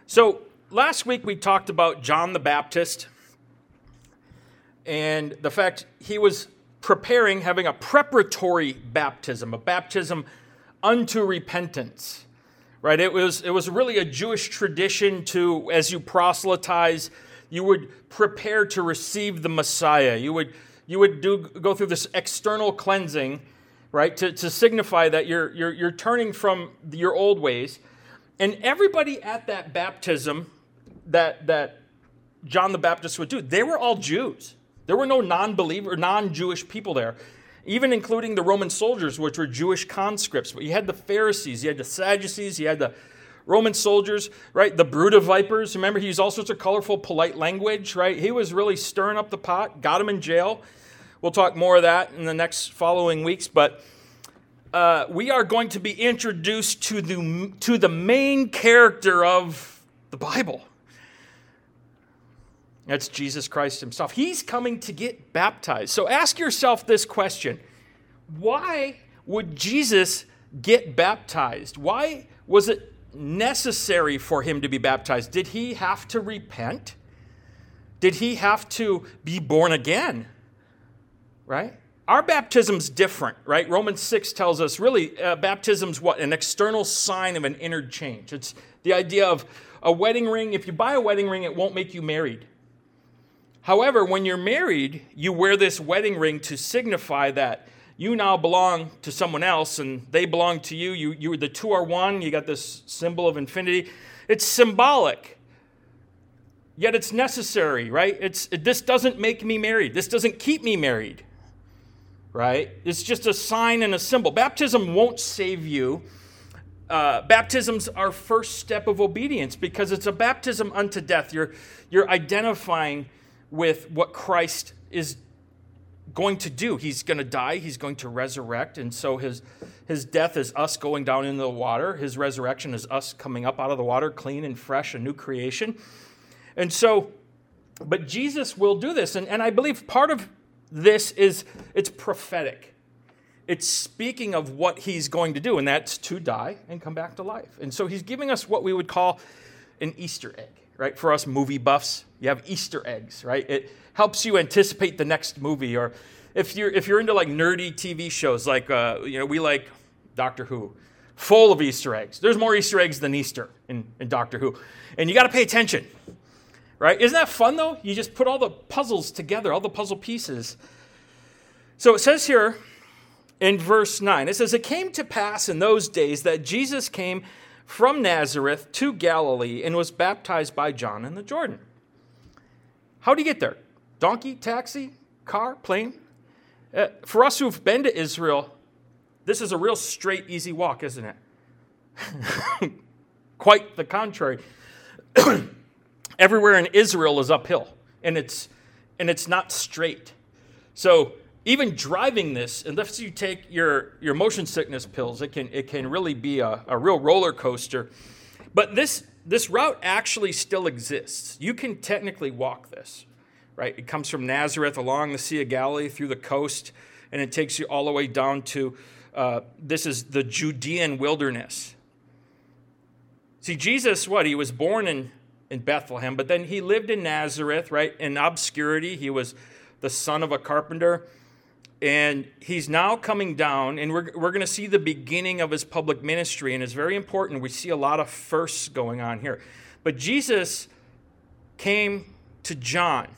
So last week we talked about John the Baptist and the fact he was preparing, having a preparatory baptism, a baptism unto repentance, right? It was really a Jewish tradition to, as you proselytize, you would prepare to receive the Messiah. You would go through this external cleansing, right, to signify that you're turning from your old ways. And everybody at that baptism that John the Baptist would do, they were all Jews. There were no non-believer, non-Jewish people there, even including the Roman soldiers, which were Jewish conscripts. But you had the Pharisees, you had the Sadducees, you had the Roman soldiers, right? The brood of vipers. Remember, he used all sorts of colorful, polite language, right? He was really stirring up the pot, got him in jail. We'll talk more of that in the next following weeks, but we are going to be introduced to the main character of the Bible. That's Jesus Christ himself. He's coming to get baptized. So ask yourself this question. Why would Jesus get baptized? Why was it necessary for him to be baptized? Did he have to repent? Did he have to be born again? Right? Our baptism's different, right? Romans 6 tells us really baptism's what? An external sign of an inner change. It's the idea of a wedding ring. If you buy a wedding ring, it won't make you married. However, when you're married, you wear this wedding ring to signify that you now belong to someone else and they belong to you. The two are one. You got this symbol of infinity. It's symbolic, yet it's necessary, right? This doesn't make me married. This doesn't keep me married. Right? It's just a sign and a symbol. Baptism won't save you. Baptism's our first step of obedience because it's a baptism unto death. You're identifying with what Christ is going to do. He's going to die. He's going to resurrect. And so his death is us going down into the water. His resurrection is us coming up out of the water, clean and fresh, a new creation. And so, but Jesus will do this. And I believe part of this it's prophetic. It's speaking of what he's going to do, and that's to die and come back to life. And so he's giving us what we would call an Easter egg, right? For us movie buffs, you have Easter eggs, right? It helps you anticipate the next movie. Or if you're into like nerdy TV shows, like we like Doctor Who, full of Easter eggs. There's more Easter eggs than Easter in Doctor Who, and you got to pay attention. Right? Isn't that fun, though? You just put all the puzzles together, all the puzzle pieces. So it says here in verse 9, it says, "It came to pass in those days that Jesus came from Nazareth to Galilee and was baptized by John in the Jordan." How do you get there? Donkey, taxi, car, plane? For us who've been to Israel, this is a real straight, easy walk, isn't it? Quite the contrary. Everywhere in Israel is uphill, and it's not straight. So even driving this, unless you take your motion sickness pills, it can really be a real roller coaster. But this route actually still exists. You can technically walk this, right? It comes from Nazareth along the Sea of Galilee through the coast, and it takes you all the way down to this is the Judean wilderness. See, Jesus, he was born in Bethlehem, but then he lived in Nazareth, right, in obscurity. He was the son of a carpenter, and he's now coming down, and we're going to see the beginning of his public ministry, and it's very important. We see a lot of firsts going on here. But Jesus came to John.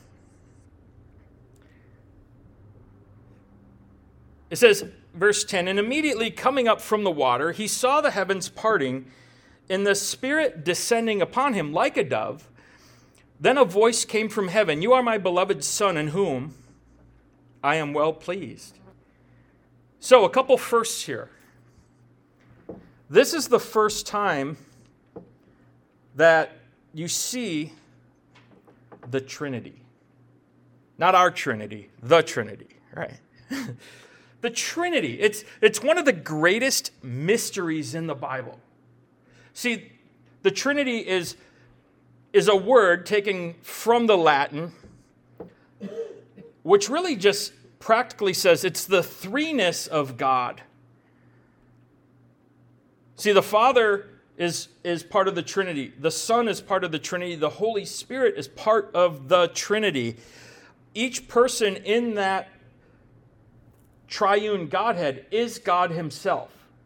It says, verse 10, "And immediately coming up from the water, he saw the heavens parting, and the Spirit descending upon him like a dove. Then a voice came from heaven, 'You are my beloved Son, in whom I am well pleased.'" So a couple firsts here. This is the first time that you see the Trinity. Not our Trinity, the Trinity, right? The Trinity. It's one of the greatest mysteries in the Bible. See, the Trinity is a word taken from the Latin, which really just practically says it's the threeness of God. See, the Father is part of the Trinity. The Son is part of the Trinity. The Holy Spirit is part of the Trinity. Each person in that triune Godhead is God himself.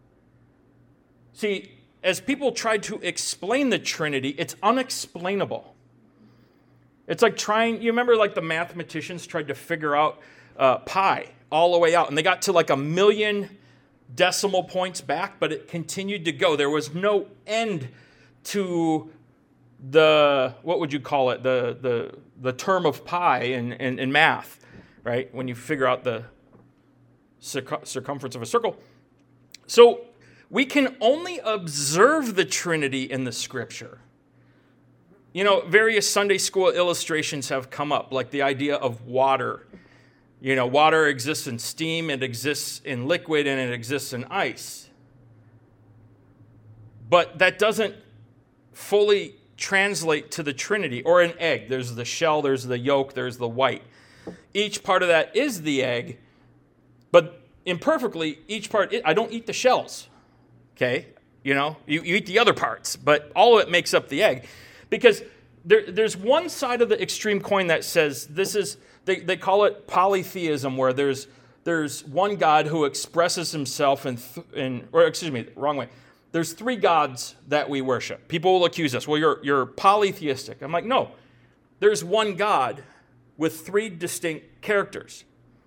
See, as people try to explain the Trinity, it's unexplainable. It's like you remember like the mathematicians tried to figure out pi all the way out, and they got to like 1,000,000 decimal points back, but it continued to go. There was no end to what would you call it, the term of pi in math, right? When you figure out the circumference of a circle. So we can only observe the Trinity in the Scripture. You know, various Sunday school illustrations have come up, like the idea of water. You know, water exists in steam, it exists in liquid, and it exists in ice. But that doesn't fully translate to the Trinity. Or an egg. There's the shell, there's the yolk, there's the white. Each part of that is the egg, but imperfectly, each part, I don't eat the shells. Okay? You know, you eat the other parts, but all of it makes up the egg. Because there's one side of the extreme coin that says this is, they call it polytheism, where there's one God who expresses himself wrong way. There's three gods that we worship. People will accuse us, well, you're polytheistic. I'm like, no. There's one God with three distinct characters.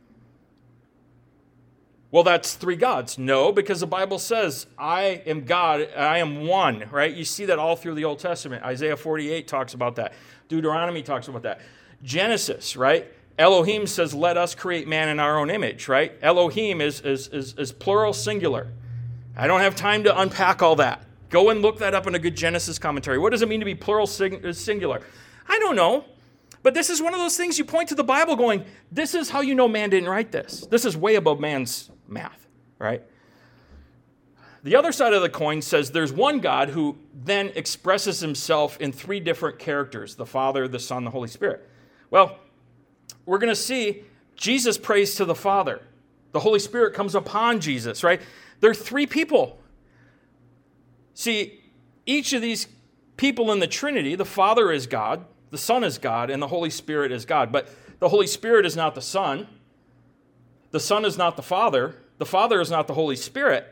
Well, that's three gods. No, because the Bible says, I am God, I am one, right? You see that all through the Old Testament. Isaiah 48 talks about that. Deuteronomy talks about that. Genesis, right? Elohim says, let us create man in our own image, right? Elohim is plural singular. I don't have time to unpack all that. Go and look that up in a good Genesis commentary. What does it mean to be plural singular? I don't know. But this is one of those things you point to the Bible going, this is how you know man didn't write this. This is way above man's math, right? The other side of the coin says there's one God who then expresses himself in three different characters, the Father, the Son, the Holy Spirit. Well, we're going to see Jesus prays to the Father. The Holy Spirit comes upon Jesus, right? There are three people. See, each of these people in the Trinity, the Father is God, the Son is God, and the Holy Spirit is God. But the Holy Spirit is not the Son. The Son is not the Father is not the Holy Spirit.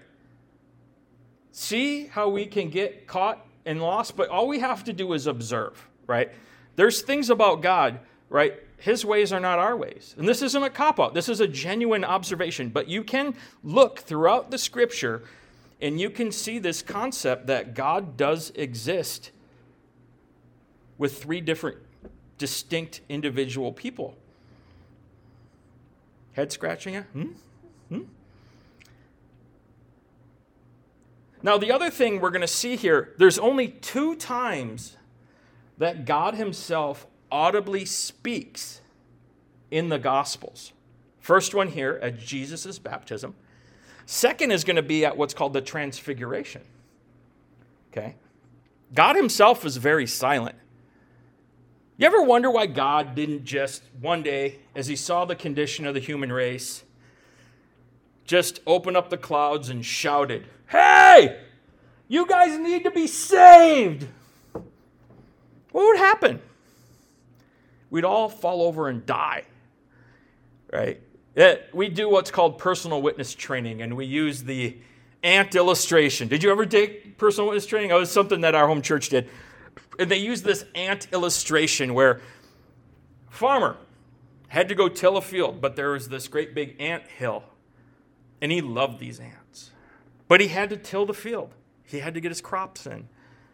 See how we can get caught and lost? But all we have to do is observe, right? There's things about God, right? His ways are not our ways. And this isn't a cop-out. This is a genuine observation. But you can look throughout the Scripture and you can see this concept that God does exist with three different distinct individual people. Head scratching it? Now, the other thing we're going to see here, there's only 2 times that God himself audibly speaks in the Gospels. First one here at Jesus' baptism. Second is going to be at what's called the Transfiguration. Okay? God himself is very silent. You ever wonder why God didn't just one day, as he saw the condition of the human race, just open up the clouds and shouted, "Hey, you guys need to be saved"? What would happen? We'd all fall over and die, right? We do what's called personal witness training, and we use the ant illustration. Did you ever take personal witness training? It was something that our home church did. And they used this ant illustration where farmer had to go till a field, but there was this great big ant hill, and he loved these ants. But he had to till the field. He had to get his crops in.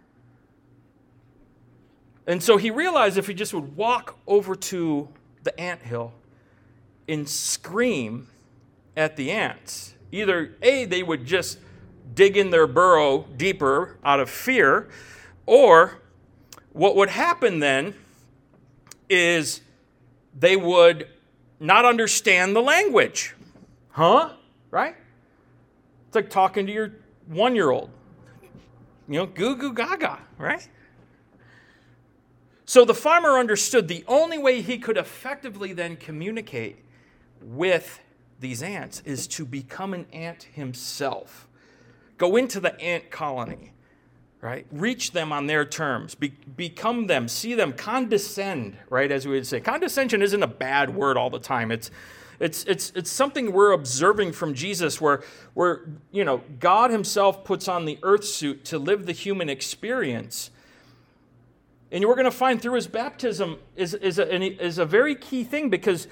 And so he realized if he just would walk over to the anthill and scream at the ants, either A, they would just dig in their burrow deeper out of fear, or what would happen then is they would not understand the language. Huh? Right? It's like talking to your 1-year-old. You know, goo goo gaga, right? So the farmer understood the only way he could effectively then communicate with these ants is to become an ant himself. Go into the ant colony, right? Reach them on their terms. Become them. See them. Condescend, right, as we would say. Condescension isn't a bad word all the time. It's something we're observing from Jesus where God himself puts on the earth suit to live the human experience. And we're going to find through his baptism is a very key thing, because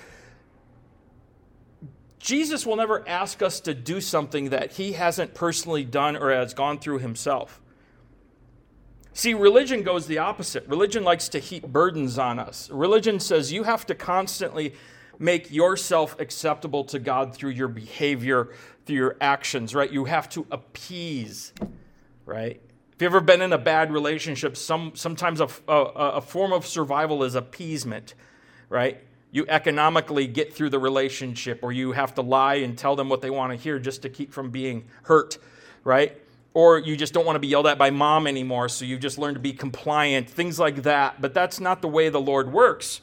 Jesus will never ask us to do something that he hasn't personally done or has gone through himself. See, religion goes the opposite. Religion likes to heap burdens on us. Religion says you have to constantly make yourself acceptable to God through your behavior, through your actions, right? You have to appease, right? If you've ever been in a bad relationship, sometimes a form of survival is appeasement, right? You economically get through the relationship, or you have to lie and tell them what they want to hear just to keep from being hurt, right? Or you just don't want to be yelled at by mom anymore, so you just learn to be compliant, things like that. But that's not the way the Lord works.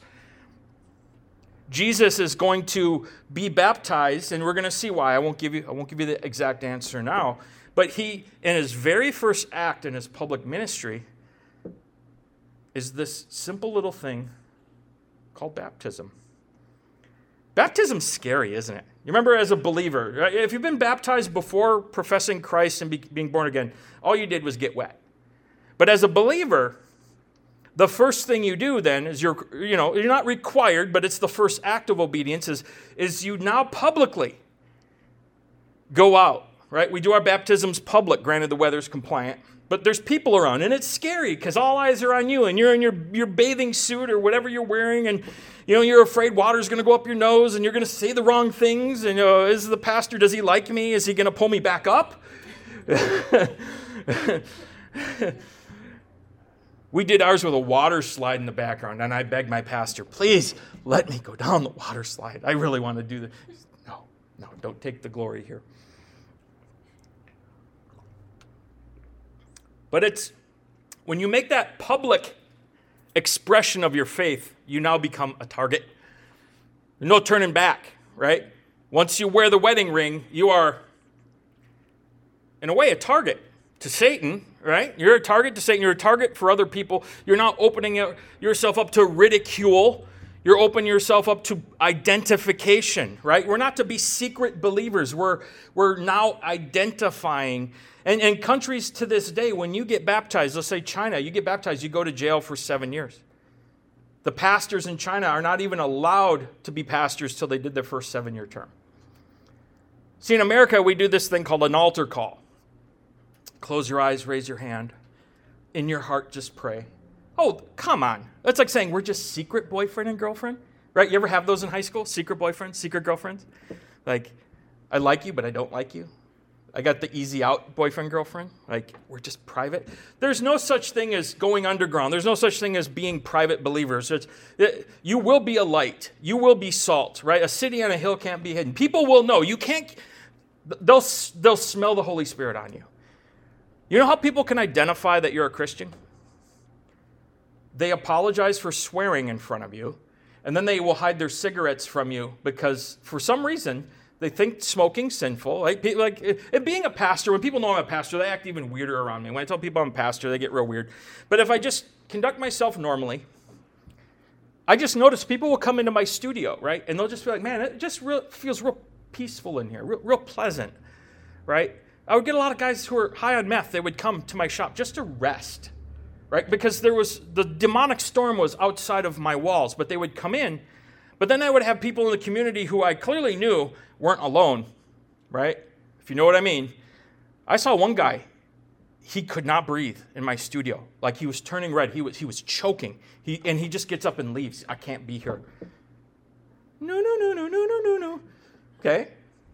Jesus is going to be baptized, and we're going to see why. I won't give you the exact answer now. But he, in his very first act in his public ministry, is this simple little thing called baptism. Baptism's scary, isn't it? You remember, as a believer, right? If you've been baptized before professing Christ and being born again, all you did was get wet. But as a believer, the first thing you do then is you're not required, but it's the first act of obedience is you now publicly go out, right? We do our baptisms public, granted the weather's compliant, but there's people around, and it's scary because all eyes are on you, and you're in your bathing suit or whatever you're wearing, and you're afraid water's going to go up your nose, and you're going to say the wrong things, and is the pastor, does he like me? Is he going to pull me back up? We did ours with a water slide in the background, and I begged my pastor, please let me go down the water slide. I really want to do this. No, don't take the glory here. But it's when you make that public expression of your faith, you now become a target. There's no turning back, right? Once you wear the wedding ring, you are, in a way, a target to Satan, right? You're a target to Satan. You're a target for other people. You're now opening yourself up to ridicule. You're opening yourself up to identification, right? We're not to be secret believers. We're now identifying. And countries to this day, when you get baptized, let's say China, you get baptized, you go to jail for 7 years. The pastors in China are not even allowed to be pastors till they did their first 7-year term. See, in America, we do this thing called an altar call. Close your eyes, raise your hand. In your heart, just pray. Oh, come on. That's like saying we're just secret boyfriend and girlfriend, right? You ever have those in high school? Secret boyfriends, secret girlfriends? Like, I like you, but I don't like you. I got the easy out boyfriend, girlfriend. Like, we're just private. There's no such thing as going underground. There's no such thing as being private believers. You will be a light. You will be salt, right? A city on a hill can't be hidden. People will know. You can't, they'll smell the Holy Spirit on you. You know how people can identify that you're a Christian? They apologize for swearing in front of you, and then they will hide their cigarettes from you because for some reason they think smoking's sinful. Like being a pastor, when people know I'm a pastor, they act even weirder around me. When I tell people I'm a pastor, they get real weird. But if I just conduct myself normally, I just notice people will come into my studio, right? And they'll just be like, man, it just feels real peaceful in here, real pleasant, right? I would get a lot of guys who were high on meth. They would come to my shop just to rest, right? Because the demonic storm was outside of my walls, but they would come in. But then I would have people in the community who I clearly knew weren't alone, right? If you know what I mean. I saw one guy, he could not breathe in my studio. Like he was turning red. He was choking. He just gets up and leaves. I can't be here. No. Okay?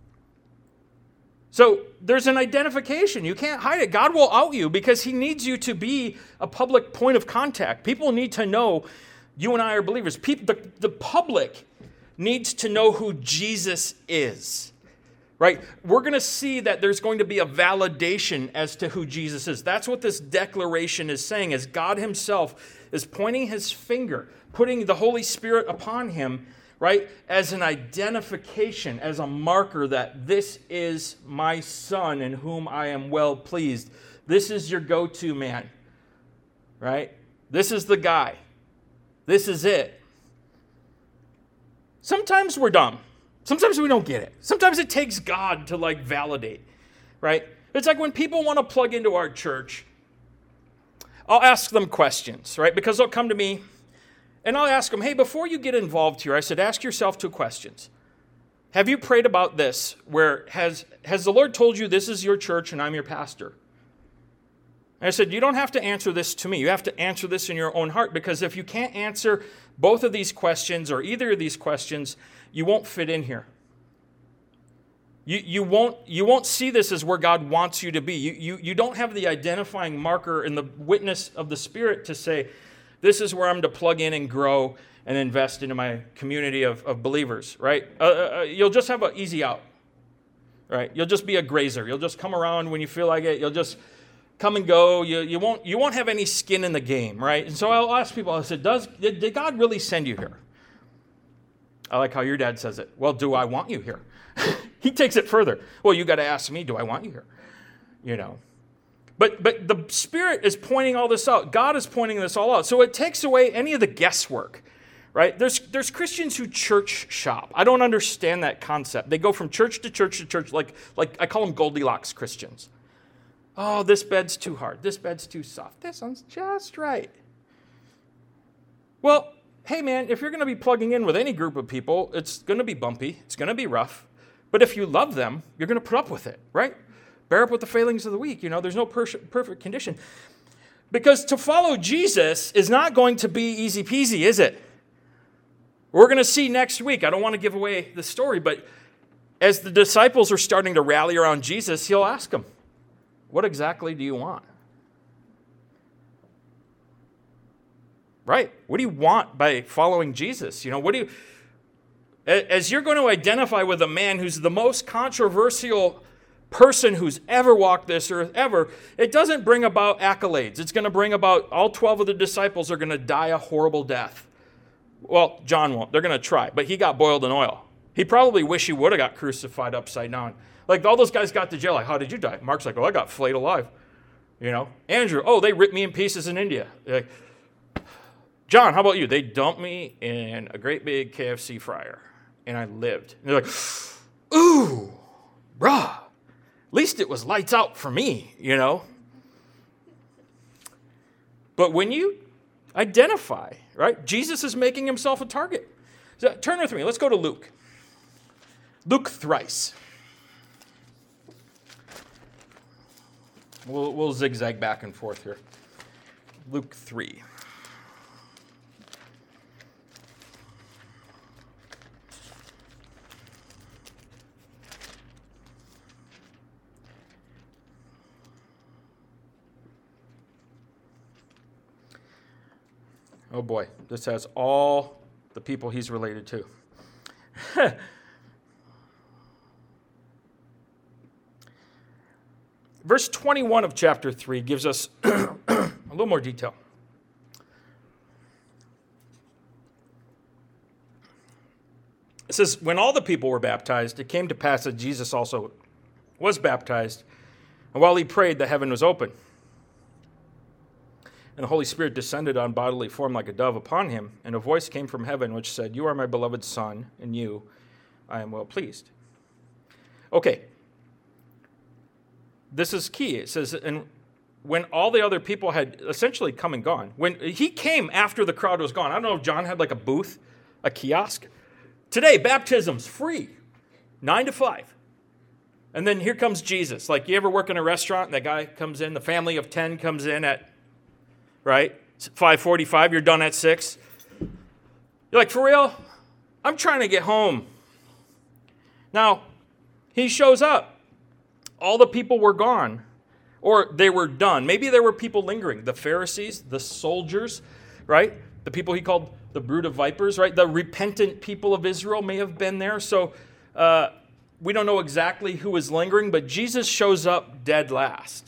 So there's an identification. You can't hide it. God will out you because he needs you to be a public point of contact. People need to know you and I are believers. The public needs to know who Jesus is, right? We're going to see that there's going to be a validation as to who Jesus is. That's what this declaration is saying, as God himself is pointing his finger, putting the Holy Spirit upon him, right, as an identification, as a marker that this is my son in whom I am well pleased. This is your go-to man, right? This is the guy. This is it. Sometimes we're dumb. Sometimes we don't get it. Sometimes it takes God to validate, right? It's like when people want to plug into our church, I'll ask them questions, right? Because they'll come to me and I'll ask them, hey, before you get involved here, I said, ask yourself 2 questions. Have you prayed about this? Where has the Lord told you this is your church and I'm your pastor? And I said, you don't have to answer this to me. You have to answer this in your own heart, because if you can't answer both of these questions or either of these questions, you won't fit in here. You won't see this as where God wants you to be. You don't have the identifying marker in the witness of the Spirit to say, this is where I'm to plug in and grow and invest into my community of believers, right? You'll just have an easy out, right? You'll just be a grazer. You'll just come around when you feel like it. You'll just come and go. You won't have any skin in the game, right? And so I'll ask people, I said, did God really send you here? I like how your dad says it. Well, do I want you here? He takes it further. Well, you got to ask me, do I want you here? You know. But the Spirit is pointing all this out. God is pointing this all out. So it takes away any of the guesswork, right? There's Christians who church shop. I don't understand that concept. They go from church to church to church, like I call them Goldilocks Christians. Oh, this bed's too hard. This bed's too soft. This one's just right. Well, hey man, if you're going to be plugging in with any group of people, it's going to be bumpy. It's going to be rough. But if you love them, you're going to put up with it, right? Bear up with the failings of the weak. There's no perfect condition. Because to follow Jesus is not going to be easy peasy, is it? We're going to see next week. I don't want to give away the story, but as the disciples are starting to rally around Jesus, he'll ask them, what exactly do you want? Right? What do you want by following Jesus? As you're going to identify with a man who's the most controversial person who's ever walked this earth ever, it doesn't bring about accolades. It's going to bring about all 12 of the disciples are going to die a horrible death. Well, John won't. They're going to try, but he got boiled in oil. He probably wish he would have got crucified upside down. Like all those guys got to jail. Like, how did you die? Mark's like, I got flayed alive. Andrew, they ripped me in pieces in India. Like, John, how about you? They dumped me in a great big KFC fryer, and I lived. And they're like, ooh, bruh, at least it was lights out for me, But when you identify, right, Jesus is making himself a target. So turn with me. Let's go to Luke. Luke thrice. We'll zigzag back and forth here. Luke 3. Oh boy, this has all the people he's related to. Verse 21 of chapter 3 gives us a little more detail. It says, when all the people were baptized, it came to pass that Jesus also was baptized. And while he prayed, the heaven was open. And the Holy Spirit descended on bodily form like a dove upon him, and a voice came from heaven which said, you are my beloved Son, and you I am well pleased. Okay. This is key. It says, and when all the other people had essentially come and gone, when he came after the crowd was gone, I don't know if John had like a booth, a kiosk. Today, baptism's free, 9 to 5. And then here comes Jesus. Like, you ever work in a restaurant and that guy comes in, the family of 10 comes in at, right, 5:45, you're done at 6. You're like, for real? I'm trying to get home. Now, he shows up. All the people were gone, or they were done. Maybe there were people lingering. The Pharisees, the soldiers, right? The people he called the brood of vipers, right? The repentant people of Israel may have been there. So we don't know exactly who was lingering, but Jesus shows up dead last.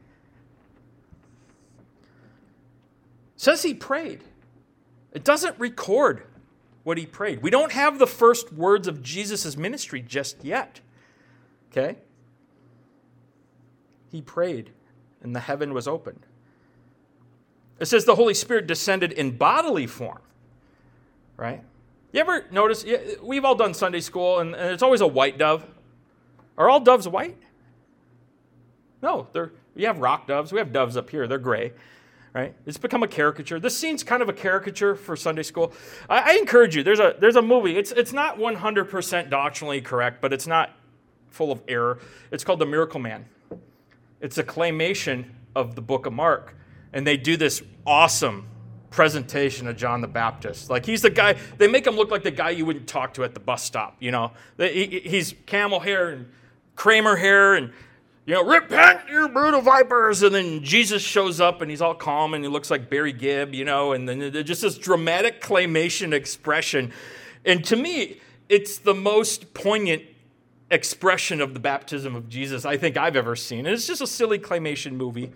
It says he prayed. It doesn't record what he prayed. We don't have the first words of Jesus' ministry just yet. Okay? He prayed, and the heaven was opened. It says the Holy Spirit descended in bodily form, right? You ever notice, we've all done Sunday school, and it's always a white dove. Are all doves white? No, we have rock doves. We have doves up here. They're gray, right? It's become a caricature. This scene's kind of a caricature for Sunday school. I encourage you. There's a movie. It's not 100% doctrinally correct, but it's not full of error. It's called The Miracle Man. It's a claymation of the book of Mark, and they do this awesome presentation of John the Baptist. Like, he's the guy, they make him look like the guy you wouldn't talk to at the bus stop, you know. He's camel hair and Kramer hair and, you know, repent, you brood of vipers. And then Jesus shows up and he's all calm and he looks like Barry Gibb, you know, and then just this dramatic claymation expression. And to me, it's the most poignant expression of the baptism of Jesus I think I've ever seen. And it's just a silly claymation movie.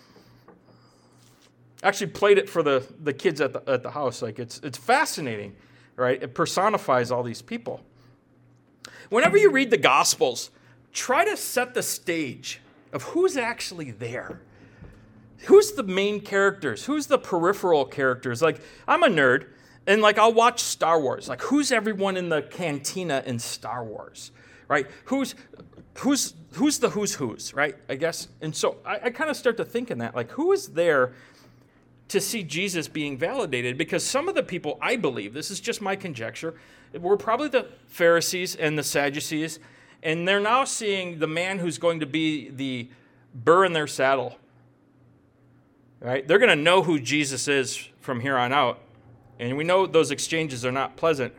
I actually played it for the kids at the house. Like, it's fascinating, right? It personifies all these people. Whenever you read the Gospels, try to set the stage of who's actually there. Who's the main characters? Who's the peripheral characters? Like, I'm a nerd, and like I'll watch Star Wars. Like, who's everyone in the cantina in Star Wars, right? Who's the who's, right? I guess. And so I kind of start to think in that, like, who is there to see Jesus being validated? Because some of the people, I believe, this is just my conjecture, were probably the Pharisees and the Sadducees, and they're now seeing the man who's going to be the burr in their saddle. Right? They're going to know who Jesus is from here on out. And we know those exchanges are not pleasant.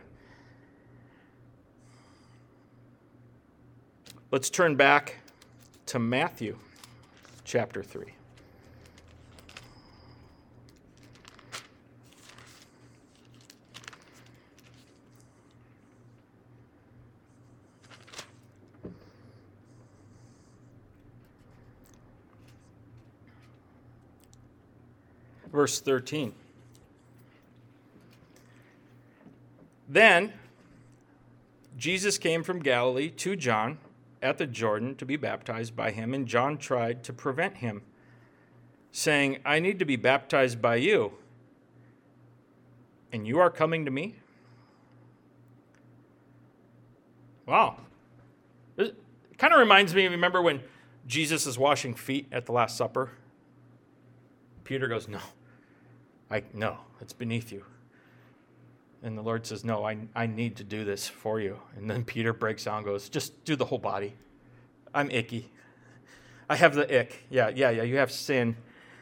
Let's turn back to Matthew chapter 3. Verse 13. Then Jesus came from Galilee to John at the Jordan to be baptized by him, and John tried to prevent him, saying, I need to be baptized by you, and you are coming to me? Wow. It kind of reminds me, remember when Jesus is washing feet at the Last Supper? Peter goes, no, it's beneath you. And the Lord says, no, I need to do this for you. And then Peter breaks down and goes, just do the whole body. I'm icky. I have the ick. Yeah, you have sin.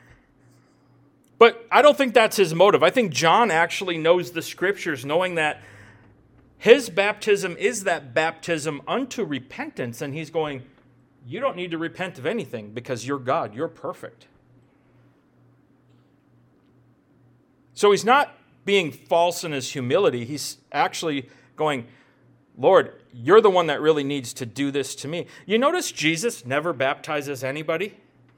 But I don't think that's his motive. I think John actually knows the scriptures, knowing that his baptism is that baptism unto repentance. And he's going, you don't need to repent of anything because you're God. You're perfect. So he's not being false in his humility. He's actually going, Lord, you're the one that really needs to do this to me. You notice Jesus never baptizes anybody?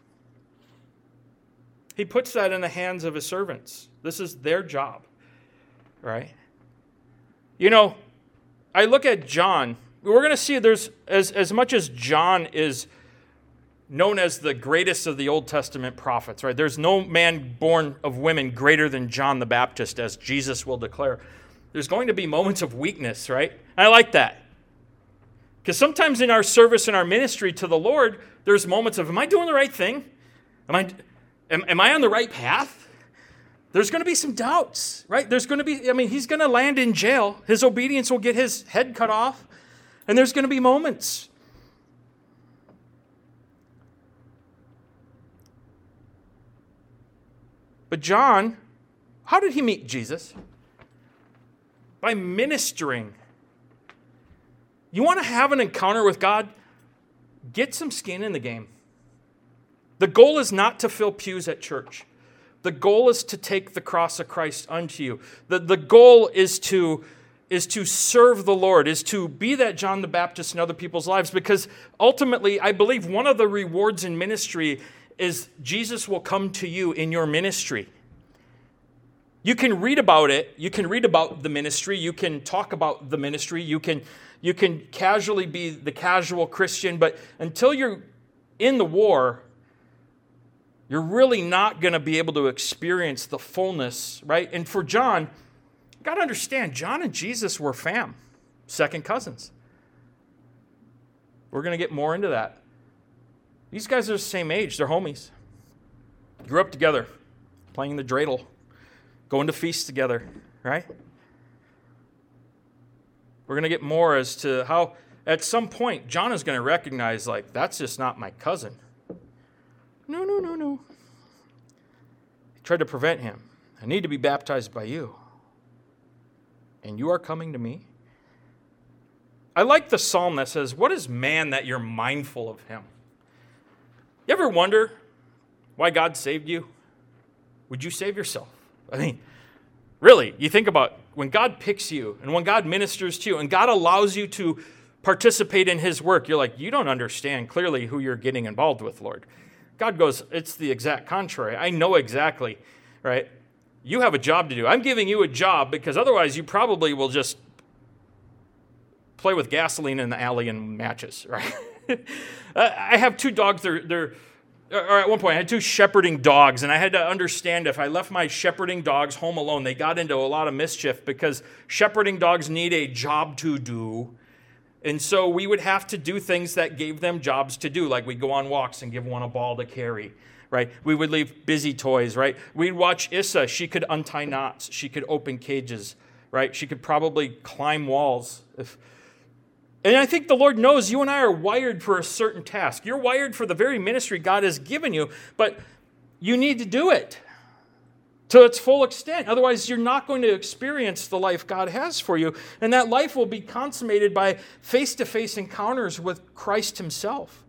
He puts that in the hands of his servants. This is their job, right? You know, I look at John. We're going to see there's, as much as John is known as the greatest of the Old Testament prophets, right? There's no man born of women greater than John the Baptist, as Jesus will declare. There's going to be moments of weakness, right? I like that. Because sometimes in our service and our ministry to the Lord, there's moments of, am I doing the right thing? Am I on the right path? There's going to be some doubts, right? There's going to be, he's going to land in jail. His obedience will get his head cut off. And there's going to be moments. But John, how did he meet Jesus? By ministering. You want to have an encounter with God? Get some skin in the game. The goal is not to fill pews at church. The goal is to take the cross of Christ unto you. The goal is to serve the Lord, is to be that John the Baptist in other people's lives, because ultimately, I believe one of the rewards in ministry is Jesus will come to you in your ministry. You can read about it. You can read about the ministry. You can talk about the ministry. You can casually be the casual Christian, but until you're in the war, you're really not going to be able to experience the fullness, right? And for John, you got to understand, John and Jesus were fam, second cousins. We're going to get more into that. These guys are the same age. They're homies. Grew up together, playing the dreidel, going to feasts together, right? We're going to get more as to how, at some point, John is going to recognize, like, that's just not my cousin. No. He tried to prevent him. I need to be baptized by you. And you are coming to me? I like the psalm that says, what is man that you're mindful of him? You ever wonder why God saved you? Would you save yourself? I mean, really, you think about when God picks you and when God ministers to you and God allows you to participate in his work, you're like, you don't understand clearly who you're getting involved with, Lord. God goes, it's the exact contrary. I know exactly, right? You have a job to do. I'm giving you a job because otherwise you probably will just play with gasoline in the alley and matches, right? I have two dogs. Or at one point, I had two shepherding dogs, and I had to understand if I left my shepherding dogs home alone, they got into a lot of mischief because shepherding dogs need a job to do. And so we would have to do things that gave them jobs to do, like we'd go on walks and give one a ball to carry, right? We would leave busy toys, right? We'd watch Issa. She could untie knots. She could open cages, right? She could probably climb walls. And I think the Lord knows you and I are wired for a certain task. You're wired for the very ministry God has given you, but you need to do it to its full extent. Otherwise, you're not going to experience the life God has for you. And that life will be consummated by face-to-face encounters with Christ himself.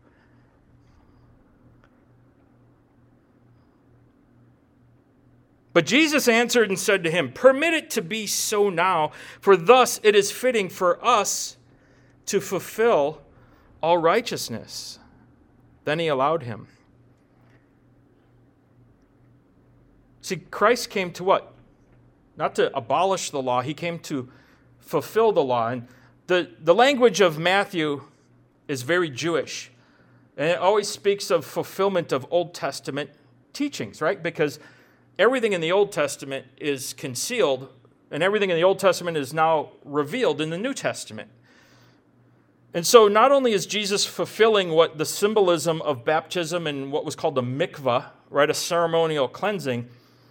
But Jesus answered and said to him, permit it to be so now, for thus it is fitting for us to fulfill all righteousness. Then he allowed him. See, Christ came to what? Not to abolish the law. He came to fulfill the law. And the language of Matthew is very Jewish. And it always speaks of fulfillment of Old Testament teachings, right? Because everything in the Old Testament is concealed, and everything in the Old Testament is now revealed in the New Testament. And so not only is Jesus fulfilling what the symbolism of baptism and what was called the mikvah, right, a ceremonial cleansing,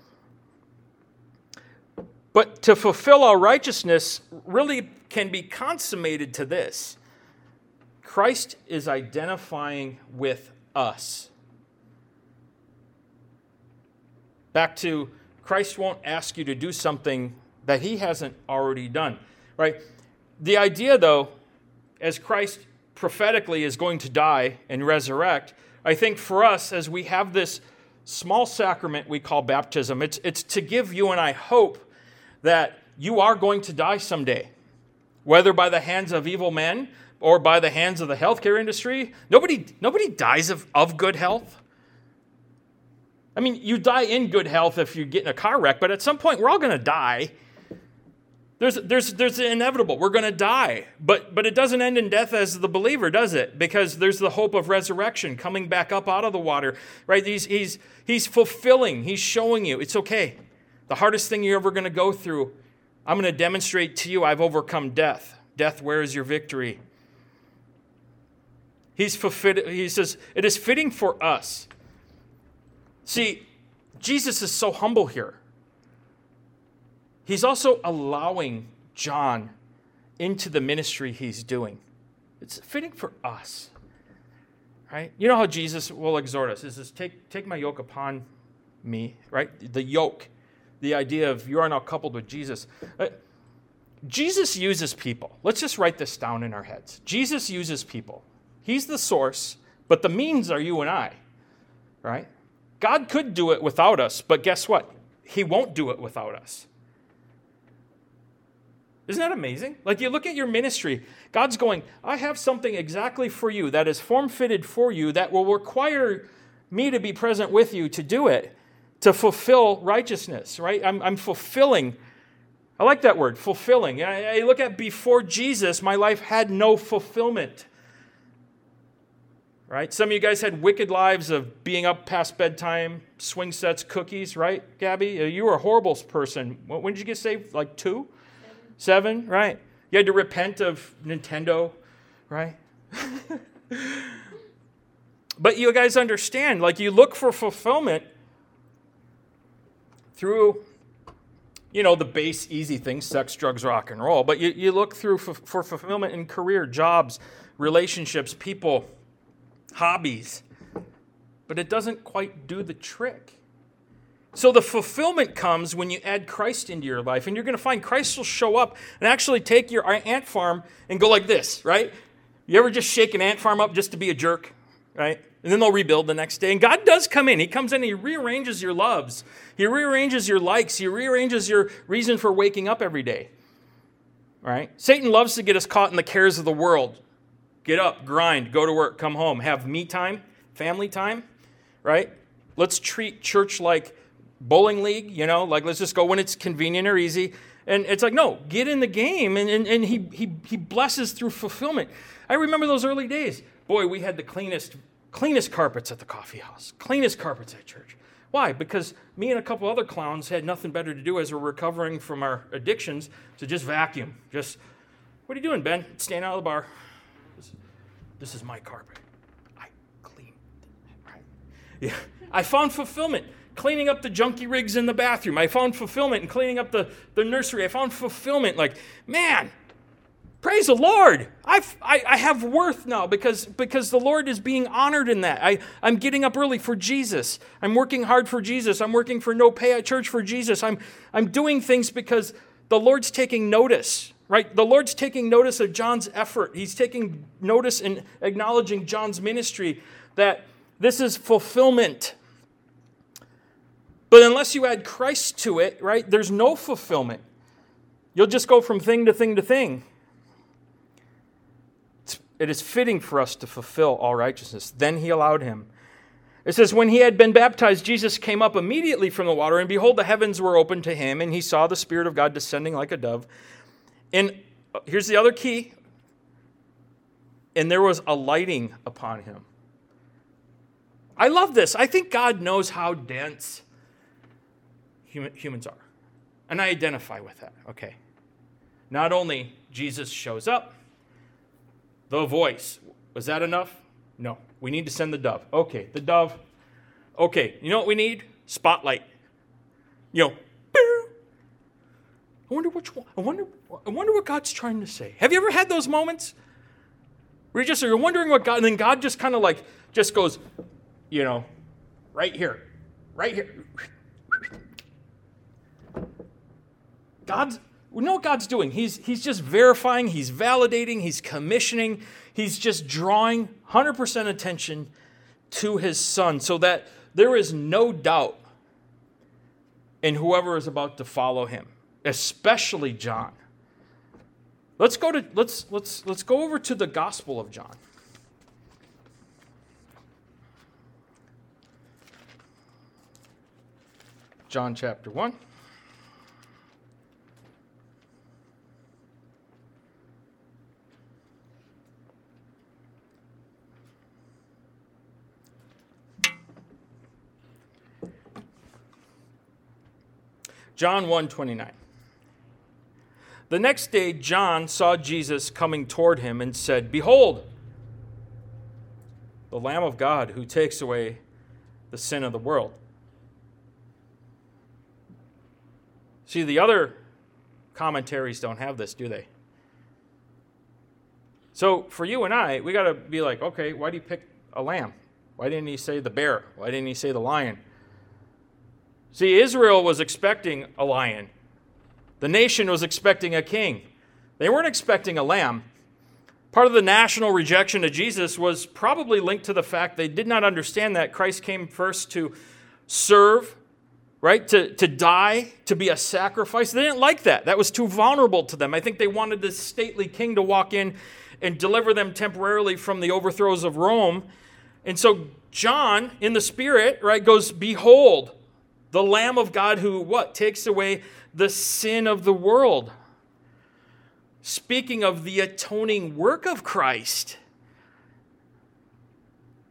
but to fulfill our righteousness really can be consummated to this. Christ is identifying with us. Back to Christ won't ask you to do something that he hasn't already done, right? The idea, though, as Christ prophetically is going to die and resurrect, I think for us, as we have this small sacrament we call baptism, it's to give you and I hope that you are going to die someday, whether by the hands of evil men or by the hands of the healthcare industry. Nobody dies of good health. I mean, you die in good health if you get in a car wreck, but at some point we're all going to die. There's the inevitable. We're going to die. But it doesn't end in death as the believer, does it? Because there's the hope of resurrection, coming back up out of the water, right? He's fulfilling. He's showing you it's okay. The hardest thing you're ever going to go through, I'm going to demonstrate to you I've overcome death. Death, where is your victory? He says, it is fitting for us. See, Jesus is so humble here. He's also allowing John into the ministry he's doing. It's fitting for us, right? You know how Jesus will exhort us. He says, take my yoke upon me, right? The yoke, the idea of you are now coupled with Jesus. Jesus uses people. Let's just write this down in our heads. Jesus uses people. He's the source, but the means are you and I, right? God could do it without us, but guess what? He won't do it without us. Isn't that amazing? Like you look at your ministry, God's going, I have something exactly for you that is form-fitted for you that will require me to be present with you to do it, to fulfill righteousness, right? I'm fulfilling. I like that word, fulfilling. I look at before Jesus, my life had no fulfillment. right? Some of you guys had wicked lives of being up past bedtime, swing sets, cookies, right, Gabby? You were a horrible person. When did you get saved? Like 2? 7, right? You had to repent of Nintendo, right? But you guys understand, like you look for fulfillment through, the base, easy things, sex, drugs, rock and roll. But you look through for fulfillment in career, jobs, relationships, people, hobbies. But it doesn't quite do the trick. So the fulfillment comes when you add Christ into your life. And you're going to find Christ will show up and actually take your ant farm and go like this, right? You ever just shake an ant farm up just to be a jerk, right? And then they'll rebuild the next day. And God does come in. He comes in and he rearranges your loves. He rearranges your likes. He rearranges your reason for waking up every day. Right? Satan loves to get us caught in the cares of the world. Get up, grind, go to work, come home, have me time, family time. Right? Let's treat church like bowling league, like let's just go when it's convenient or easy. And it's like, no, get in the game. And he blesses through fulfillment. I remember those early days. Boy, we had the cleanest carpets at the coffee house, cleanest carpets at church. Why? Because me and a couple other clowns had nothing better to do as we're recovering from our addictions, so just vacuum. Just, what are you doing, Ben? Staying out of the bar. This is my carpet. I cleaned it, right? Yeah. I found fulfillment cleaning up the junky rigs in the bathroom. I found fulfillment in cleaning up the nursery. I found fulfillment like, man, praise the Lord. I have worth now because the Lord is being honored in that. I'm getting up early for Jesus. I'm working hard for Jesus. I'm working for no pay at church for Jesus. I'm doing things because the Lord's taking notice, right? The Lord's taking notice of John's effort. He's taking notice and acknowledging John's ministry that this is fulfillment. But unless you add Christ to it, right, there's no fulfillment. You'll just go from thing to thing to thing. It is fitting for us to fulfill all righteousness. Then he allowed him. It says, when he had been baptized, Jesus came up immediately from the water, and behold, the heavens were opened to him, and he saw the Spirit of God descending like a dove. And here's the other key. And there was a lighting upon him. I love this. I think God knows how dense humans are. And I identify with that. Okay. Not only Jesus shows up, the voice. Was that enough? No. We need to send the dove. Okay, the dove. Okay, you know what we need? Spotlight. I wonder which one. I wonder what God's trying to say. Have you ever had those moments where you're wondering what God, and then God just kind of like just goes, right here, right here. We know what God's doing. He's just verifying, he's validating, he's commissioning, he's just drawing 100% attention to his Son so that there is no doubt in whoever is about to follow him, especially John. Let's go over to the Gospel of John. John chapter 1. John 1:29. The next day, John saw Jesus coming toward him and said, "Behold, the Lamb of God who takes away the sin of the world." See, the other commentaries don't have this, do they? So for you and I, we got to be like, okay, why do you pick a lamb? Why didn't he say the bear? Why didn't he say the lion? See, Israel was expecting a lion. The nation was expecting a king. They weren't expecting a lamb. Part of the national rejection of Jesus was probably linked to the fact they did not understand that Christ came first to serve, right? To die, to be a sacrifice. They didn't like that. That was too vulnerable to them. I think they wanted this stately king to walk in and deliver them temporarily from the overthrows of Rome. And so John, in the Spirit, right, goes, "Behold, the Lamb of God who, what? Takes away the sin of the world." Speaking of the atoning work of Christ.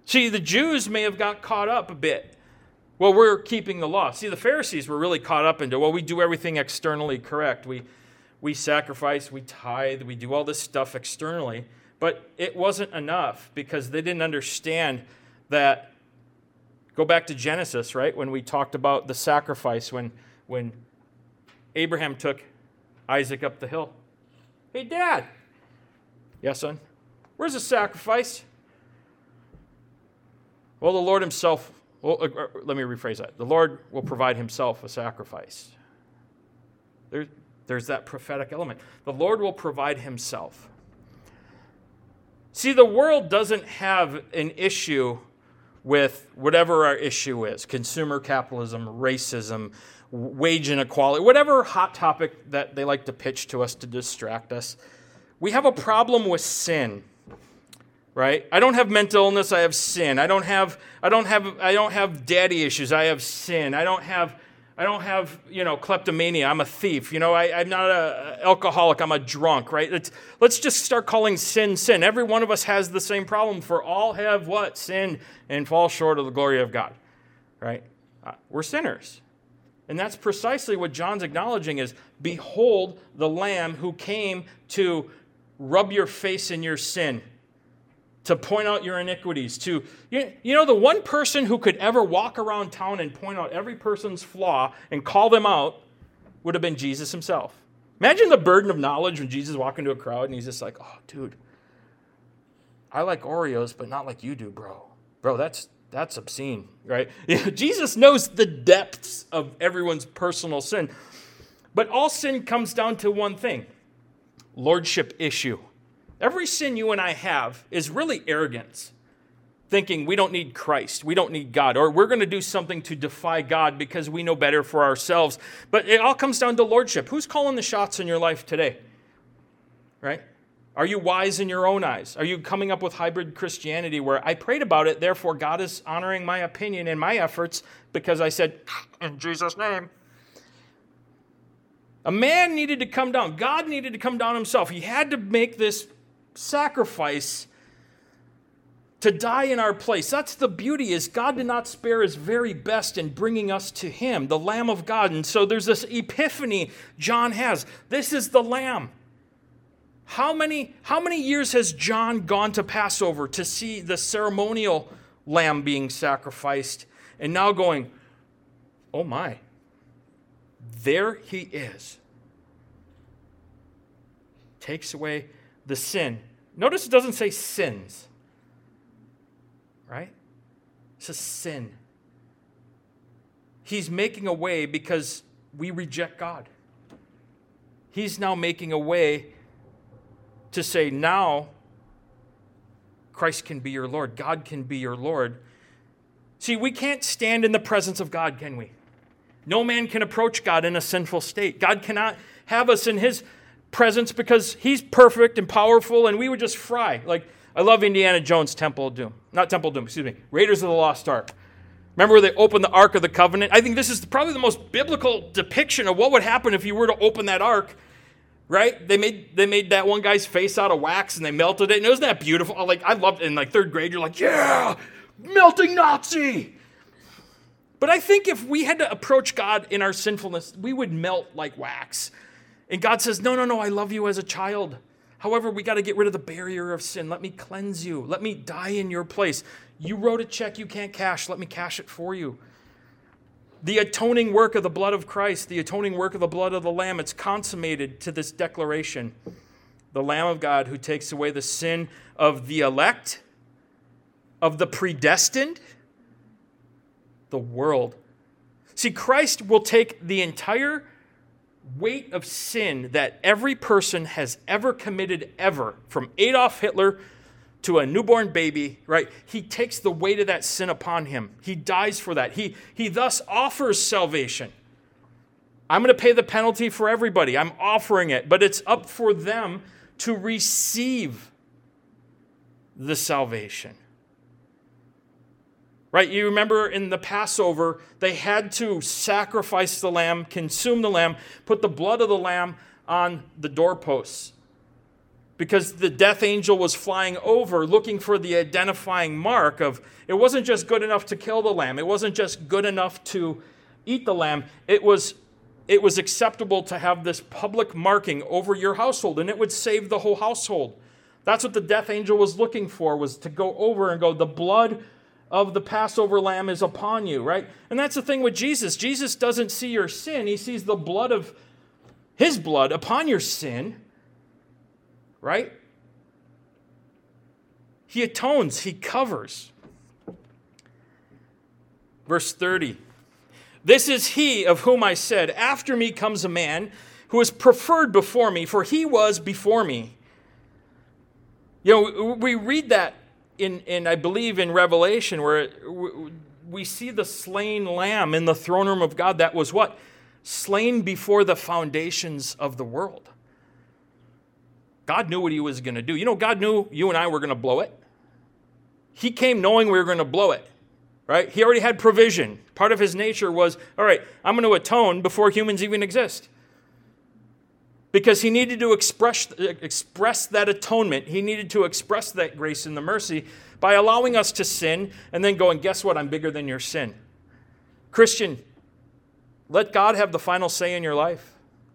See, the Jews may have got caught up a bit. Well, we're keeping the law. See, the Pharisees were really caught up into, well, we do everything externally correct. We sacrifice, we tithe, we do all this stuff externally. But it wasn't enough because they didn't understand that. Go back to Genesis, right? When we talked about the sacrifice, when Abraham took Isaac up the hill. Hey, Dad. Yes, son? Where's the sacrifice? Well, the Lord himself, let me rephrase that. The Lord will provide himself a sacrifice. There's that prophetic element. The Lord will provide himself. See, the world doesn't have an issue with whatever our issue is. Consumer capitalism, racism, wage inequality, whatever hot topic that they like to pitch to us to distract us. We have a problem with sin. Right? I don't have mental illness, I have sin. I don't have daddy issues, I have sin. I don't have kleptomania, I'm a thief. I'm not an alcoholic, I'm a drunk, right? Let's just start calling sin, sin. Every one of us has the same problem, for all have what? Sinned and fall short of the glory of God, right? We're sinners. And that's precisely what John's acknowledging is, behold the Lamb who came to rub your face in your sin, to point out your iniquities, the one person who could ever walk around town and point out every person's flaw and call them out would have been Jesus himself. Imagine the burden of knowledge when Jesus walked into a crowd and he's just like, oh, dude, I like Oreos, but not like you do, bro. Bro, that's obscene, right? Jesus knows the depths of everyone's personal sin. But all sin comes down to one thing, lordship issue. Every sin you and I have is really arrogance, thinking we don't need Christ, we don't need God, or we're going to do something to defy God because we know better for ourselves. But it all comes down to lordship. Who's calling the shots in your life today? Right? Are you wise in your own eyes? Are you coming up with hybrid Christianity where I prayed about it, therefore God is honoring my opinion and my efforts because I said, in Jesus' name? A man needed to come down. God needed to come down himself. He had to make this sacrifice to die in our place. That's the beauty, is God did not spare his very best in bringing us to him, the Lamb of God. And so there's this epiphany John has. This is the Lamb. How many years has John gone to Passover to see the ceremonial lamb being sacrificed and now going, oh my, there he is. Takes away the sin. Notice it doesn't say sins, right? It says sin. He's making a way because we reject God. He's now making a way to say, now Christ can be your Lord. God can be your Lord. See, we can't stand in the presence of God, can we? No man can approach God in a sinful state. God cannot have us in his presence because he's perfect and powerful and we would just fry. Like, I love Indiana Jones' Temple of Doom. Not Temple of Doom, excuse me. Raiders of the Lost Ark. Remember where they opened the Ark of the Covenant? I think this is probably the most biblical depiction of what would happen if you were to open that Ark, right? They made that one guy's face out of wax and they melted it. And isn't that beautiful? I loved it. In third grade, you're like, yeah, melting Nazi. But I think if we had to approach God in our sinfulness, we would melt like wax. And God says, no, I love you as a child. However, we got to get rid of the barrier of sin. Let me cleanse you. Let me die in your place. You wrote a check you can't cash. Let me cash it for you. The atoning work of the blood of Christ, the atoning work of the blood of the Lamb, it's consummated to this declaration. The Lamb of God who takes away the sin of the elect, of the predestined, the world. See, Christ will take the entire weight of sin that every person has ever committed ever, from Adolf Hitler to a newborn baby, right? He takes the weight of that sin upon him. He dies for that. He thus offers salvation. I'm going to pay the penalty for everybody. I'm offering it, but it's up for them to receive the salvation. Right? You remember in the Passover, they had to sacrifice the lamb, consume the lamb, put the blood of the lamb on the doorposts. because the death angel was flying over looking for the identifying mark of, it wasn't just good enough to kill the lamb. It wasn't just good enough to eat the lamb. It was acceptable to have this public marking over your household, and it would save the whole household. That's what the death angel was looking for, was to go over and go, the blood of the Passover lamb is upon you, right? And that's the thing with Jesus. Jesus doesn't see your sin. He sees the blood of his blood upon your sin, right? He atones, he covers. Verse 30. This is he of whom I said, after me comes a man who is preferred before me, for he was before me. You know, we read that in I believe in Revelation, where we see the slain lamb in the throne room of God that was what? Slain before the foundations of the world. God knew what he was going to do. You know, God knew you and I were going to blow it. He came knowing we were going to blow it, right? He already had provision. Part of his nature was, all right, I'm going to atone before humans even exist. Because he needed to express that atonement. He needed to express that grace and the mercy by allowing us to sin and then going, guess what? I'm bigger than your sin. Christian, let God have the final say in your life.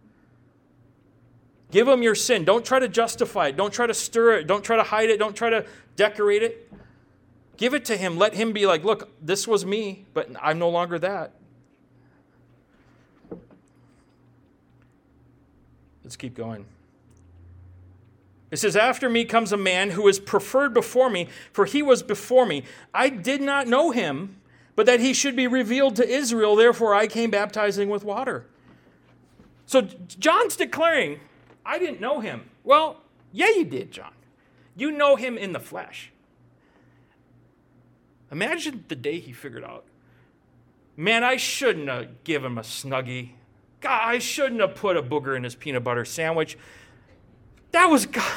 Give him your sin. Don't try to justify it. Don't try to stir it. Don't try to hide it. Don't try to decorate it. Give it to him. Let him be like, look, this was me, but I'm no longer that. Let's keep going. It says, after me comes a man who is preferred before me, for he was before me. I did not know him, but that he should be revealed to Israel. Therefore, I came baptizing with water. So John's declaring, I didn't know him. Well, yeah, you did, John. You know him in the flesh. Imagine the day he figured out, man, I shouldn't have given him a Snuggie. God, I shouldn't have put a booger in his peanut butter sandwich. That was God.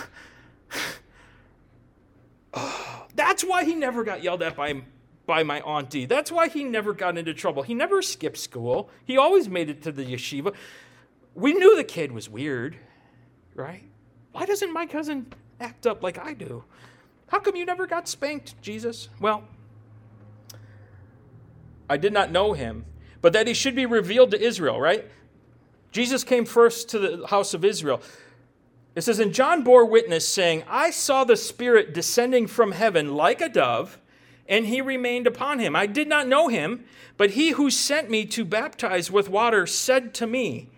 Oh, that's why he never got yelled at by my auntie. That's why he never got into trouble. He never skipped school. He always made it to the yeshiva. We knew the kid was weird, right? Why doesn't my cousin act up like I do? How come you never got spanked, Jesus? Well, I did not know him, but that he should be revealed to Israel, right? Jesus came first to the house of Israel. It says, and John bore witness, saying, I saw the Spirit descending from heaven like a dove, and he remained upon him. I did not know him, but he who sent me to baptize with water said to me,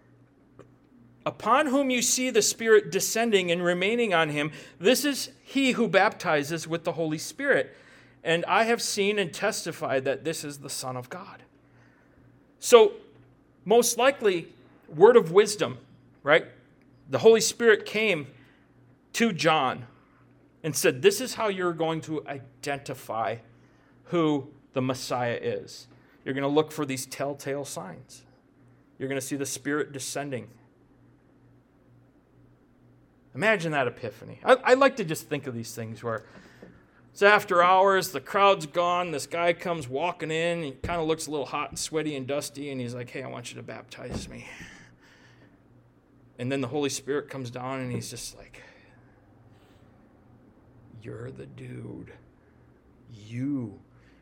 upon whom you see the Spirit descending and remaining on him, this is he who baptizes with the Holy Spirit. And I have seen and testified that this is the Son of God. So, most likely, word of wisdom, right? The Holy Spirit came to John and said, this is how you're going to identify who the Messiah is. You're going to look for these telltale signs. You're going to see the Spirit descending. Imagine that epiphany. I like to just think of these things where it's after hours, the crowd's gone, this guy comes walking in, he kind of looks a little hot and sweaty and dusty, and he's like, hey, I want you to baptize me. And then the Holy Spirit comes down, and he's just like, you're the dude. You.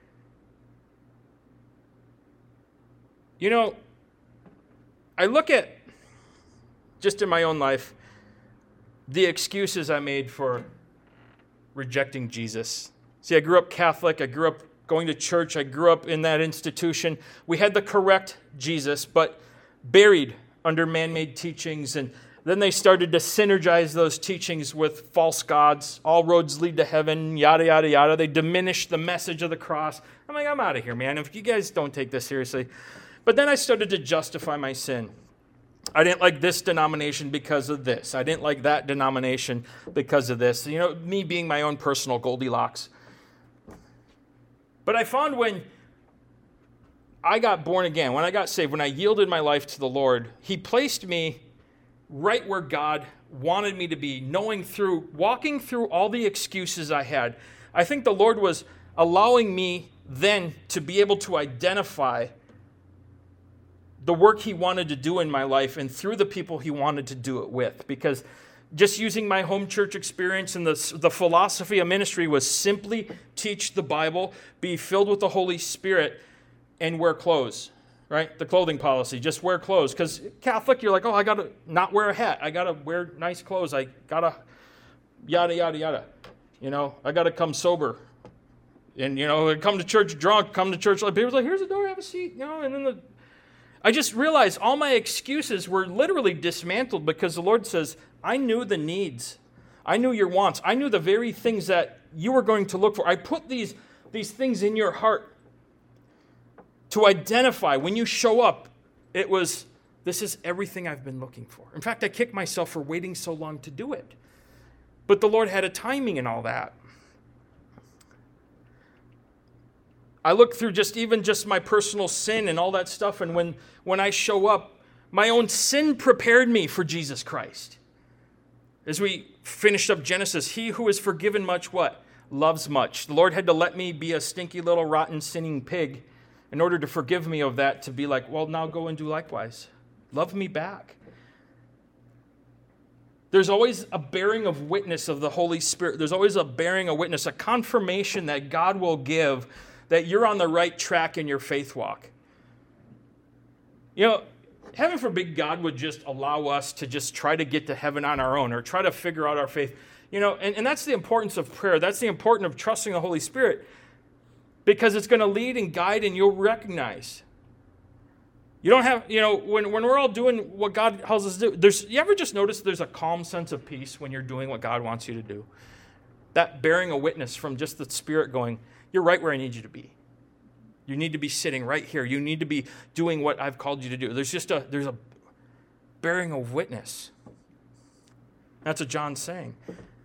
You know, I look at, just in my own life, the excuses I made for rejecting Jesus. See, I grew up Catholic. I grew up going to church. I grew up in that institution. We had the correct Jesus, but buried under man-made teachings. And then they started to synergize those teachings with false gods. All roads lead to heaven, yada, yada, yada. They diminished the message of the cross. I'm like, I'm out of here, man. If you guys don't take this seriously. But then I started to justify my sin. I didn't like this denomination because of this. I didn't like that denomination because of this. You know, me being my own personal Goldilocks. But I found when I got born again, when I got saved, when I yielded my life to the Lord, he placed me right where God wanted me to be, walking through all the excuses I had. I think the Lord was allowing me then to be able to identify the work he wanted to do in my life and through the people he wanted to do it with. Because just using my home church experience, and the philosophy of ministry was simply teach the Bible, be filled with the Holy Spirit, and wear clothes, right? The clothing policy, just wear clothes. Because Catholic, you're like, oh, I got to not wear a hat. I got to wear nice clothes. I got to yada, yada, yada. I got to come sober. And, come to church drunk, come to church like, people's like, here's a door, have a seat. And then I just realized all my excuses were literally dismantled because the Lord says, I knew the needs. I knew your wants. I knew the very things that you were going to look for. I put these things in your heart to identify. When you show up, it was, this is everything I've been looking for. In fact, I kicked myself for waiting so long to do it. But the Lord had a timing in all that. I look through just my personal sin and all that stuff, and when I show up, my own sin prepared me for Jesus Christ. As we finished up Genesis, he who is forgiven much, what? Loves much. The Lord had to let me be a stinky little rotten sinning pig in order to forgive me of that, to be like, well, now go and do likewise. Love me back. There's always a bearing of witness of the Holy Spirit. There's always a bearing of witness, a confirmation that God will give that you're on the right track in your faith walk. Heaven forbid God would just allow us to just try to get to heaven on our own or try to figure out our faith. And that's the importance of prayer. That's the importance of trusting the Holy Spirit, because it's going to lead and guide, and you'll recognize. You don't have, when we're all doing what God tells us to do, you ever just notice there's a calm sense of peace when you're doing what God wants you to do? That bearing a witness from just the Spirit going, you're right where I need you to be. You need to be sitting right here. You need to be doing what I've called you to do. There's a bearing of witness. That's what John's saying.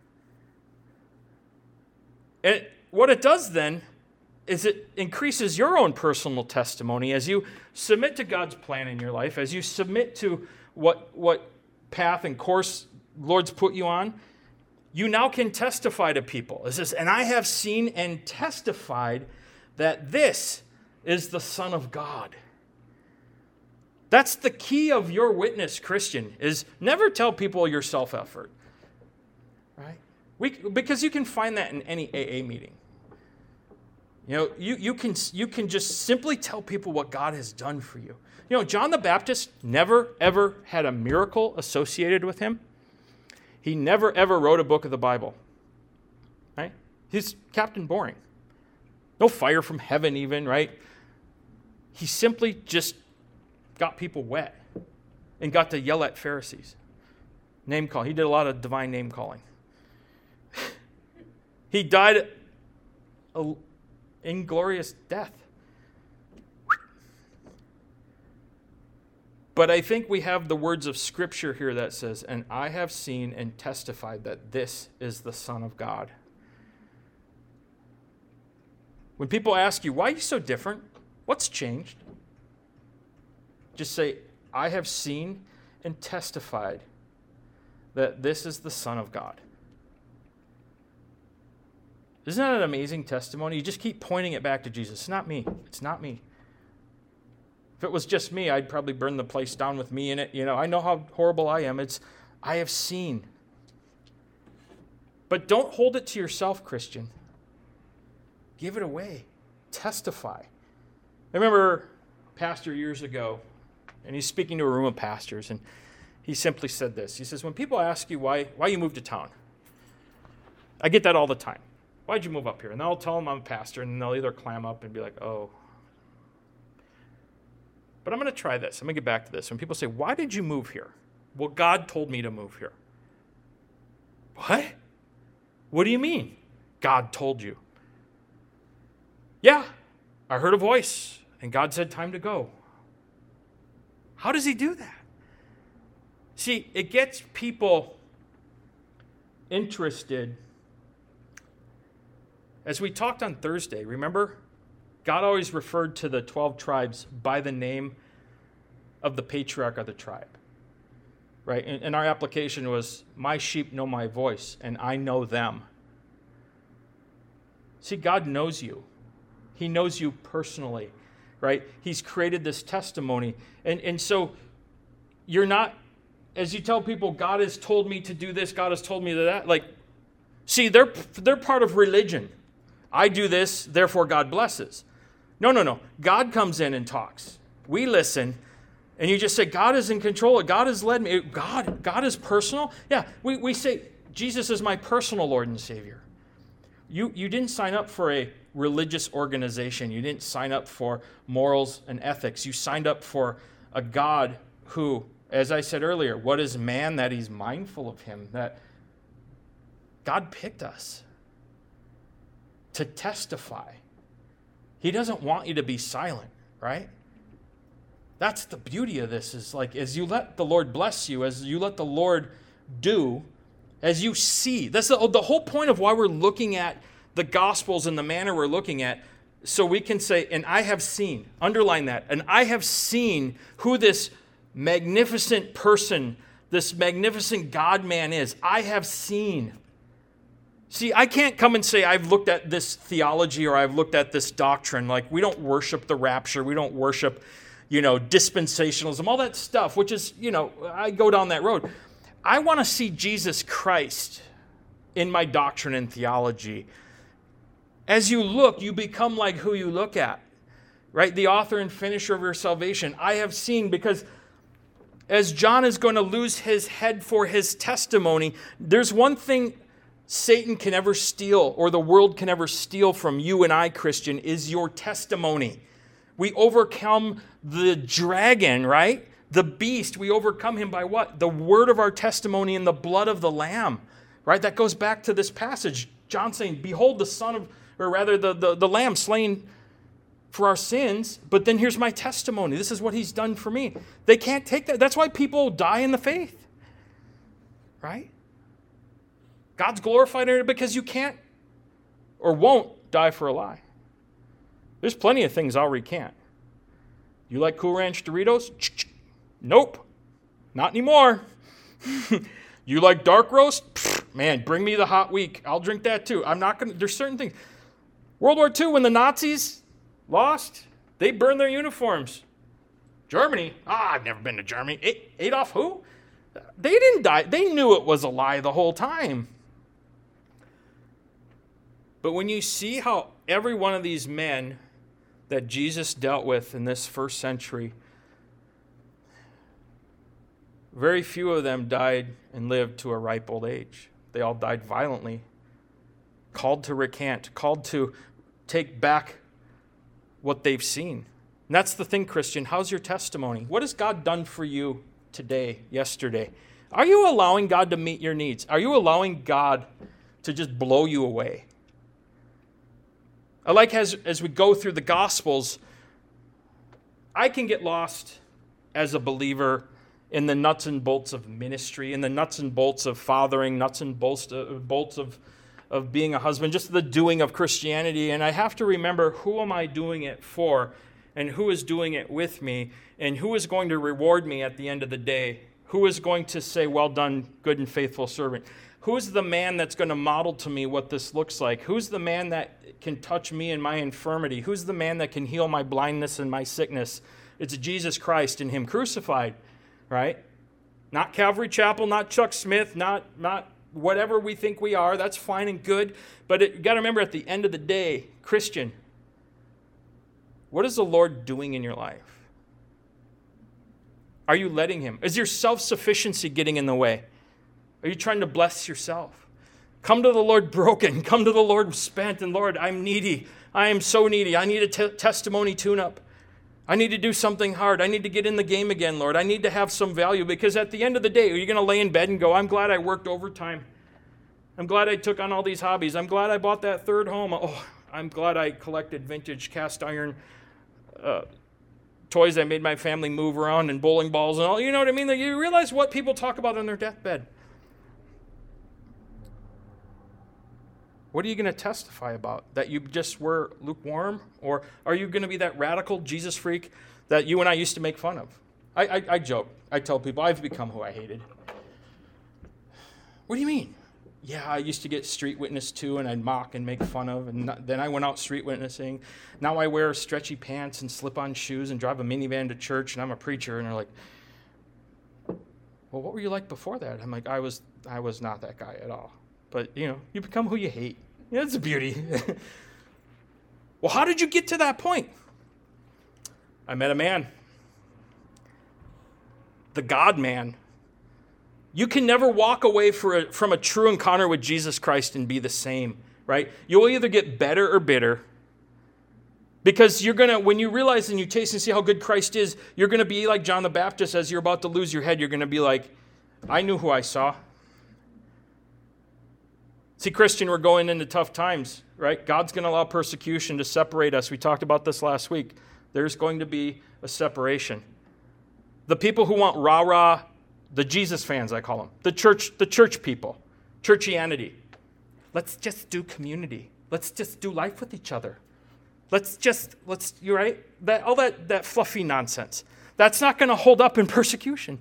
And what it does then is it increases your own personal testimony as you submit to God's plan in your life, as you submit to what path and course the Lord's put you on. You now can testify to people. It says, and I have seen and testified that this is the Son of God. That's the key of your witness, Christian, is never tell people your self-effort. Right? Because you can find that in any AA meeting. You can just simply tell people what God has done for you. John the Baptist never, ever had a miracle associated with him. He never, ever wrote a book of the Bible. Right? He's Captain Boring. No fire from heaven even, right? He simply just got people wet and got to yell at Pharisees. Name call. He did a lot of divine name calling. He died an inglorious death. But I think we have the words of Scripture here that says, and I have seen and testified that this is the Son of God. When people ask you, why are you so different? What's changed? Just say, I have seen and testified that this is the Son of God. Isn't that an amazing testimony? You just keep pointing it back to Jesus. It's not me. It's not me. If it was just me, I'd probably burn the place down with me in it. I know how horrible I am. I have seen. But don't hold it to yourself, Christian. Give it away. Testify. I remember a pastor years ago, and he's speaking to a room of pastors, and he simply said this. He says, when people ask you why you moved to town, I get that all the time. Why'd you move up here? And I'll tell them I'm a pastor, and they'll either clam up and be like, oh. But I'm going to try this. I'm going to get back to this. When people say, why did you move here? Well, God told me to move here. What? What do you mean? God told you. Yeah, I heard a voice, and God said, time to go. How does he do that? See, it gets people interested. As we talked on Thursday, remember? God always referred to the 12 tribes by the name of the patriarch of the tribe. Right? And our application was, my sheep know my voice, and I know them. See, God knows you. He knows you personally, right? He's created this testimony. And so you're not as you tell people, God has told me to do this, God has told me that, like, see, they're part of religion. I do this, therefore God blesses. No. God comes in and talks. We listen, and you just say, God is in control. God has led me. God is personal. Yeah, we say, Jesus is my personal Lord and Savior. You didn't sign up for a religious organization. You didn't sign up for morals and ethics. You signed up for a God who, as I said earlier, what is man that he's mindful of him? That God picked us to testify. He doesn't want you to be silent, right? That's the beauty of this, is like, as you let the Lord bless you, as you let the Lord do, as you see. That's the whole point of why we're looking at the Gospels in the manner we're looking at, so we can say, and I have seen, underline that, and I have seen who this magnificent person, this magnificent God-man is. I have seen. See, I can't come and say, I've looked at this theology or I've looked at this doctrine. Like, we don't worship the rapture. We don't worship, dispensationalism, all that stuff, which is, I go down that road. I want to see Jesus Christ in my doctrine and theology. As you look, you become like who you look at, right? The author and finisher of your salvation. I have seen, because as John is going to lose his head for his testimony, there's one thing Satan can ever steal, or the world can ever steal from you and I, Christian, is your testimony. We overcome the dragon, right? The beast. We overcome him by what? The word of our testimony and the blood of the Lamb, right? That goes back to this passage. John saying, behold the the Lamb slain for our sins, but then here's my testimony. This is what he's done for me. They can't take that. That's why people die in the faith, right? God's glorified in it because you can't or won't die for a lie. There's plenty of things I'll recant. You like Cool Ranch Doritos? Nope, not anymore. You like dark roast? Man, bring me the hot week. I'll drink that too. I'm not going to, there's certain things. World War II, when the Nazis lost, they burned their uniforms. Germany? I've never been to Germany. Adolf who? They didn't die. They knew it was a lie the whole time. But when you see how every one of these men that Jesus dealt with in this first century, very few of them died and lived to a ripe old age. They all died violently, called to recant, called to take back what they've seen. And that's the thing, Christian. How's your testimony? What has God done for you today, yesterday? Are you allowing God to meet your needs? Are you allowing God to just blow you away? I like as we go through the Gospels, I can get lost as a believer in the nuts and bolts of ministry, in the nuts and bolts of fathering, nuts and bolts of being a husband, just the doing of Christianity. And I have to remember, who am I doing it for, and who is doing it with me, and who is going to reward me at the end of the day? Who is going to say, well done, good and faithful servant? Who's the man that's going to model to me what this looks like? Who's the man that can touch me in my infirmity? Who's the man that can heal my blindness and my sickness? It's Jesus Christ and him crucified, right? Not Calvary Chapel, not Chuck Smith, not whatever we think we are. That's fine and good. But you got to remember, at the end of the day, Christian, what is the Lord doing in your life? Are you letting him? Is your self-sufficiency getting in the way? Are you trying to bless yourself? Come to the Lord broken. Come to the Lord spent. And Lord, I'm needy. I am so needy. I need a testimony tune-up. I need to do something hard. I need to get in the game again, Lord. I need to have some value, because at the end of the day, are you going to lay in bed and go, I'm glad I worked overtime. I'm glad I took on all these hobbies. I'm glad I bought that third home. Oh, I'm glad I collected vintage cast iron toys that made my family move around, and bowling balls and all. You know what I mean? You realize what people talk about on their deathbed. What are you going to testify about? That you just were lukewarm? Or are you going to be that radical Jesus freak that you and I used to make fun of? I joke. I tell people I've become who I hated. What do you mean? Yeah, I used to get street witness too, and I'd mock and make fun of, and then I went out street witnessing. Now I wear stretchy pants and slip-on shoes and drive a minivan to church, and I'm a preacher, and they're like, well, what were you like before that? I'm like, I was not that guy at all. But, you become who you hate. That's the beauty. Well, how did you get to that point? I met a man. The God-man. You can never walk away from a true encounter with Jesus Christ and be the same, right? You'll either get better or bitter. Because when you realize and you taste and see how good Christ is, you're going to be like John the Baptist. As you're about to lose your head, you're going to be like, I knew who I saw. See, Christian, we're going into tough times, right? God's going to allow persecution to separate us. We talked about this last week. There's going to be a separation. The people who want rah-rah, the Jesus fans, I call them, the church people, churchianity. Let's just do community. Let's just do life with each other. You're right? All that fluffy nonsense. That's not going to hold up in persecution.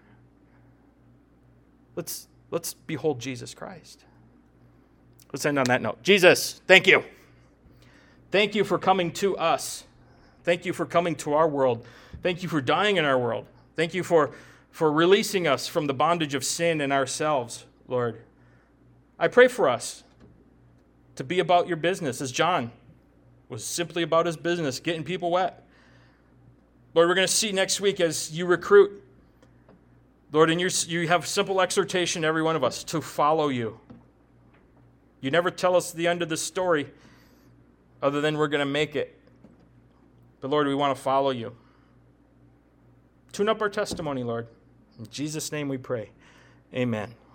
Let's behold Jesus Christ. Let's end on that note. Jesus, thank you. Thank you for coming to us. Thank you for coming to our world. Thank you for dying in our world. Thank you for releasing us from the bondage of sin and ourselves, Lord. I pray for us to be about your business, as John was simply about his business, getting people wet. Lord, we're going to see next week as you recruit, Lord, and you have simple exhortation to every one of us to follow you. You never tell us the end of the story other than we're going to make it. But Lord, we want to follow you. Tune up our testimony, Lord. In Jesus' name we pray. Amen.